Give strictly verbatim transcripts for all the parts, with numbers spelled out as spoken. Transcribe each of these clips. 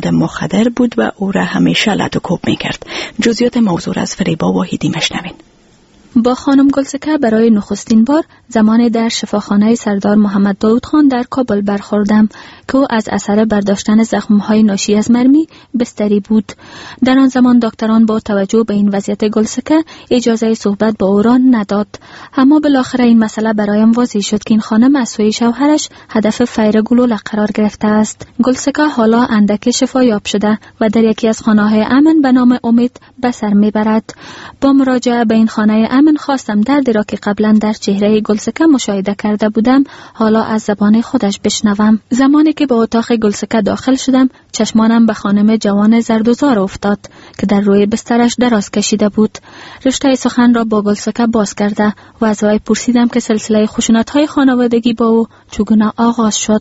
مواد مخدر بود و او را همیشه لط و کوب می‌کرد. جزئیات موضوع را از فریبا واحدی مشنوین. با خانم گلسکه برای نخستین بار زمان در شفاخانه سردار محمد داود خان در کابل برخوردم که او از اثر برداشتن زخم‌های ناشی از مرمی بستری بود. در آن زمان دکتران با توجه به این وضعیت گلسکه اجازه صحبت با او را نداد. اما بالاخره این مسئله برایم واضح شد که این خانم از سوی شوهرش هدف فیر گلوله قرار گرفته است. گلسکه حالا اندک شفا یاب شده و در یکی از خانه‌های امن به نام امید به سر میبرد. با مراجعه به این خانه امن خواستم دردی را که قبلا در چهره گلسکه مشاهده کرده بودم حالا از زبان خودش بشنوم. زمانی که به اتاق گلسکه داخل شدم چشمانم به خانم جوان زردوزار افتاد که در روی بسترش دراز کشیده بود. رشته سخن را با گلسکه باز کرده و از وی پرسیدم که سلسله خشونت‌های خانوادگی با او چگونه آغاز شد.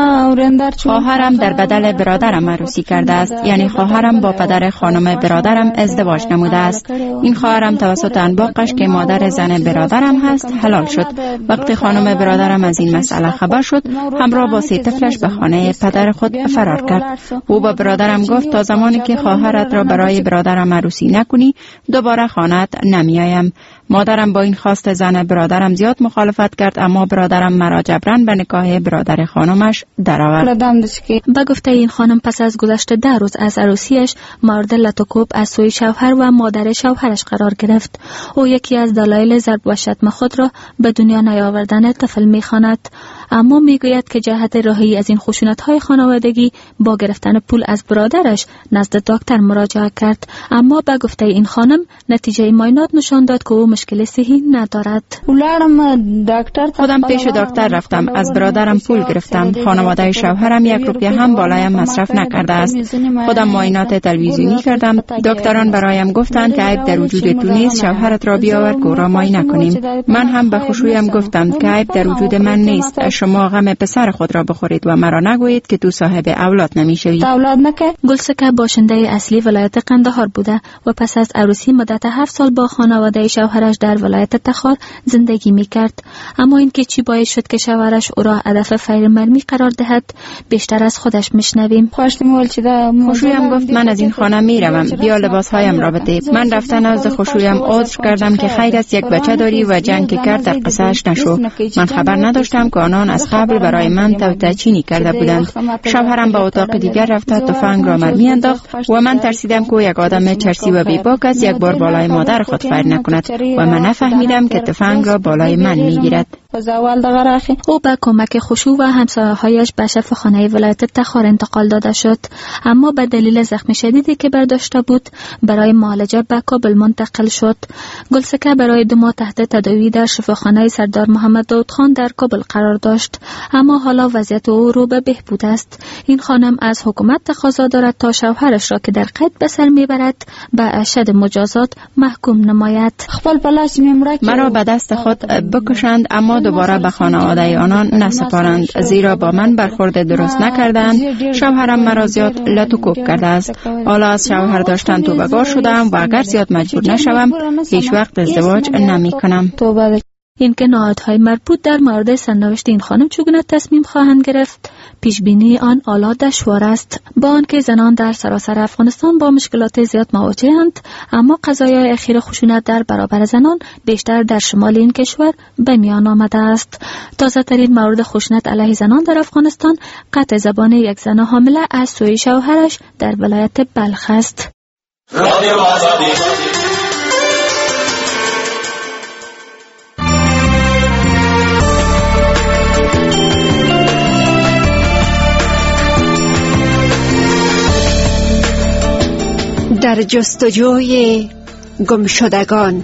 خواهرم در بدل برادرم عروسی کرده است، یعنی خواهرم با پدر خانم برادرم ازدواج نموده است. این خواهرم توسط انباقش که مادر زن برادرم هست حلال شد. وقتی خانم برادرم از این مسئله خبر شد همراه با سه طفلش به خانه پدر خود فرار کرد. او با برادرم گفت تا زمانی که خواهرت را برای برادرم عروسی نکنی دوباره خانه‌ات نمیایم. مادرم با این خواست زن برادرم زیاد مخالفت کرد، اما برادرم مرا جبران به نکاح برادر خانمش درآورد. به گفته این خانم پس از گذشت ده روز از عروسیش مورد لط و کوب از سوی شوهر و مادر شوهرش قرار گرفت. او یکی از دلایل ضرب و شتم خود را به دنیا نیاوردن طفل می‌خواند، اما میگوید که جهت راهی از این خشونت‌های خانوادگی با گرفتن پول از برادرش نزد دکتر مراجعه کرد، اما به گفته این خانم نتیجه معاینات نشان داد که او مشکل صحی ندارد. خودم پیش دکتر رفتم، از برادرم پول گرفتم. خانواده شوهرم یک روپیه هم بالایم مصرف نکرده است. خودم معاینات تلویزیونی کردم. دکتران برایم گفتند که عیب در وجود تو نیست، شوهرت را بیاور که او را معاینه کنیم. من هم به خوشویم گفتم که عیب در وجود من نیست، شما غم پسر خود را بخورید و مرا نگویید که تو صاحب اولاد نمیشوید. گلسکه باشنده اصلی ولایت قندهار بوده و پس از عروسی مدت هفت سال با خانواده شوهرش در ولایت تخار زندگی میکرد. اما اینکه چی باعث شد که شوهرش او را هدف فیر مرمی قرار دهد بیشتر از خودش میشنویم. خوشویم گفت من از این خانه میروم، بیا لباسهایم را بده. من رفتن نزد خوشویم عذر کردم که خیر است یک بچه داری و جنگ که کرد در قصهش نشو. من خبر نداشتم که آنان از قبل برای من توطئه‌چینی کرده بودند. شوهرم به اتاق دیگر رفته تفنگ را مرمی انداخت و من ترسیدم که یک آدم چرسی و بیباک است یک بار بالای مادر خود فیر نکند و من نفهمیدم که تفنگ را بالای من میگیرد. او به کمک خشوع و همسایه‌هایش به شفاخانه ولایت تخار انتقال داده شد، اما به دلیل زخم شدیدی که برداشته بود برای معالجه به کابل منتقل شد. گلسکه برای دو ماه تحت تداوی در شفاخانه سردار محمد داود خان در کابل قرار داشت، اما حالا وضعیت او رو به بهبود است. این خانم از حکومت تقاضا دارد تا شوهرش را که در قید به سر میبرد به اشد مجازات محکوم نماید. مرا به دست خود بکشند اما دوباره به خانواده آنان نسپارند، زیرا با من برخورد درست نکردند. شوهرم مرا زیاد لط و کوب کرده است. حالا از شوهر داشتن توبه‌گار شدم و اگر زیاد مجبور نشوم هیچ وقت ازدواج نمی کنم. این که نهادهای مربوط در مورد سرنوشت این خانم چگونه تصمیم خواهند گرفت پیش بینی آن آلا دشوار است. با آنکه زنان در سراسر افغانستان با مشکلات زیاد مواجه‌اند، اما قضایای اخیر خشونت در برابر زنان بیشتر در شمال این کشور به میان آمده است. تازه ترین مورد خشونت علیه زنان در افغانستان قطع زبان یک زن حامله از سوی شوهرش در ولایت بلخ است. در جستجوی گمشدگان.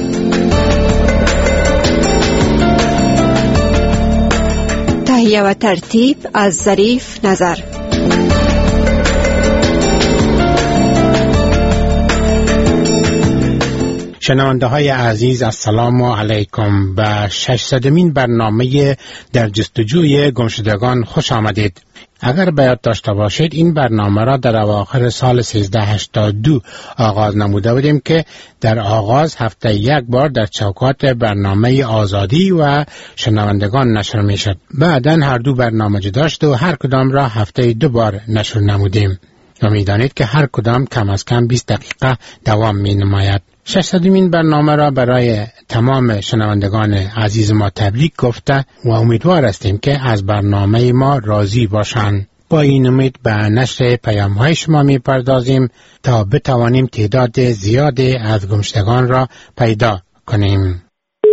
تهیه و ترتیب از ظریف نظر. شنونده های عزیز السلام علیکم. به ششصدمین برنامه در جستجوی گمشدگان خوش آمدید. اگر به یاد داشته باشید این برنامه را در اواخر سال سیزده هشتاد و دو آغاز نموده بودیم که در آغاز هفته یک بار در چوکات برنامه آزادی و شنوندگان نشر می شد. بعداً هر دو برنامه جدا شد و هر کدام را هفته دو بار نشر نمودیم. و می‌دانید که هر کدام کم از کم بیست دقیقه دوام می‌نماید. ششصدمین برنامه را برای تمام شنوندگان عزیز ما تبریک گفته و امیدوار هستیم که از برنامه ما راضی باشند. با این امید به نشر پیام‌های شما می‌پردازیم تا بتوانیم تعداد زیادی از گمشدگان را پیدا کنیم.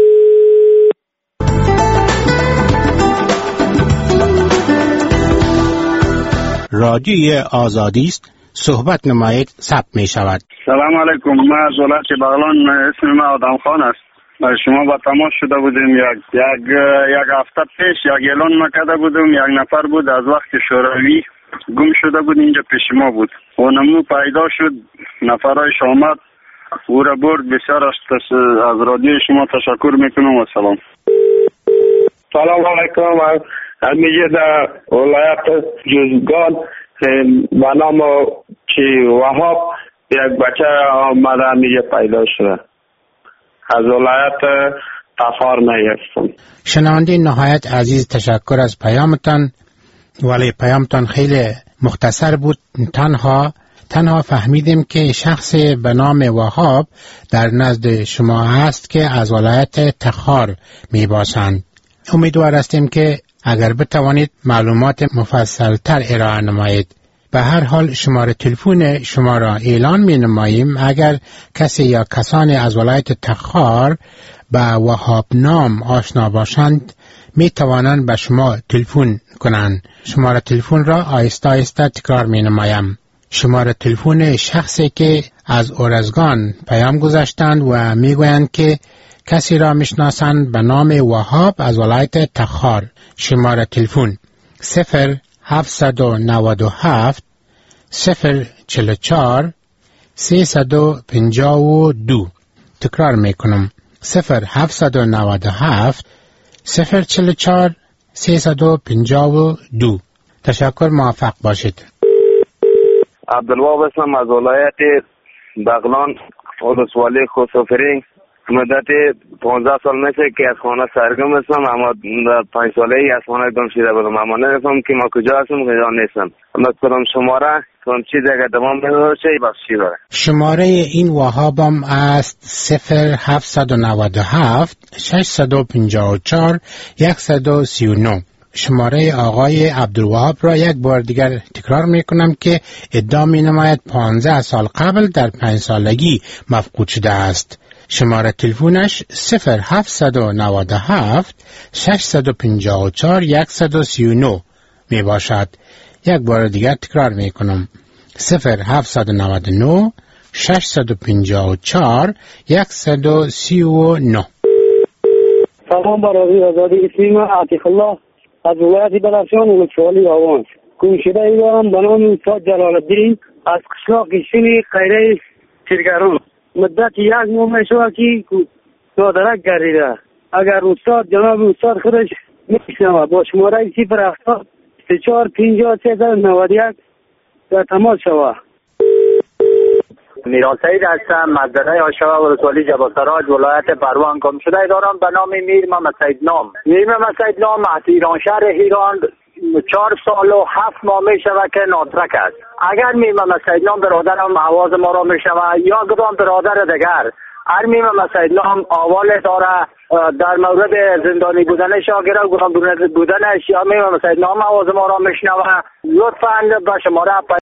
رادیوی آزادی است، صحبت نمایید، ثبت می شود. سلام علیکم، من از ولایت بغلان، اسم من آدم خان است. شما با تماس شده بودیم یک یک یک هفته پیش، یک اعلان نکرده بودیم، یک نفر بود از وقت شوروی گم شده بود، اینجا پیش ما بود و نمو پیدا شد، نفرایش آمد او را برد. بسیار از رادیو شما تشکر میکنم و سلام. سلام علیکم، همیشه در ولایت جوزگان به نام چی وهاب یک بچه آمده همیشه پیدا شده. از ولایت تخار میستم. شنونده نهایت عزیز، تشکر از پیامتان، ولی پیامتان خیلی مختصر بود. تنها تنها فهمیدیم که شخص به نام وهاب در نزد شما هست که از ولایت تخار می باشند. امیدوار هستیم که اگر بتوانید معلومات مفصلتر ارائه نمایید. به هر حال شماره تلفن شما را اعلان می نماییم. اگر کسی یا کسانی از ولایت تخار به وهاب نام آشنا باشند می توانند به شما تلفن کنند. شماره تلفن را آهسته آهسته تکرار می نمایم. شماره تلفن شخصی که از اورزگان پیام گذاشتند و می گویند که کسی را میشناسند به نام وهاب از ولایت تخار. شماره تلفن صفر هفتصد و نود و هفت صفر چهل و چهار سیصد و پنجاه و دو. تکرار میکنم، صفر هفتصد و نود و هفت صفر چهل و چهار سیصد و پنجاه و دو. تشکر، موفق باشید. عبدالوهاب اسم از ولایت بغلان، ولسوالی خسروفرین. مدت پانزده سال میشه که از خانه سرگم هستم، اما پنج ساله ای از خانه گم شده بودم، اما نمیفهم که ما کجا هستم کجا نیستم. اما کدام شماره کدام چیز اگر دوام بشه بخشی داره. شماره این وهابم است صفر هفتصد و نود و هفت ششصد و پنجاه و چهار صد و سی و نه. شماره آقای عبدالوهاب را یک بار دیگر تکرار می کنم که ادعا می نماید پانزده سال قبل در پنج سالگی مفقود شده است. شماره تلفونش صفر هفتصد و نود و هفت ششصد و پنجاه و چهار صد و سی و نه می باشد. یک بار دیگر تکرار می کنم، صفر هفتصد و نود و نه ششصد و پنجاه و چهار صد و سی و نه. سلام بر رادیو آزادی، اسم من عاطف الله از ولایت بلخشان ولسوالی آوان. گمشده ای دارم به نام استاد جلال الدین از قشلاق کشتین خیره چرگران. مدت یک ماه می شود که نادرک گردیده. اگر استاد جناب استاد خودش میشنوه با شماره صفر هفتاد سه چهار پنجاه سیصد و نود و یک در تماس شود. میران سعید هستم، مزرعه آشوا ولسوالی جبالسراج ولایت پروان. گم شده دارم به نام میر محمد سعید نام. میر محمد سعید نام از ایران شهر ایران چهار سال و هفت ماه می شود که نادرک است. اگر میر محمد سعید نام برادرم آواز ما را می شود یا کدام برادر دیگر هر میر محمد سعید نام آواز داره در مورد زندانی بودنش یا گرفت بودنش یا میر محمد سعید نام آواز ما را می شنوه، لطفاً به شماره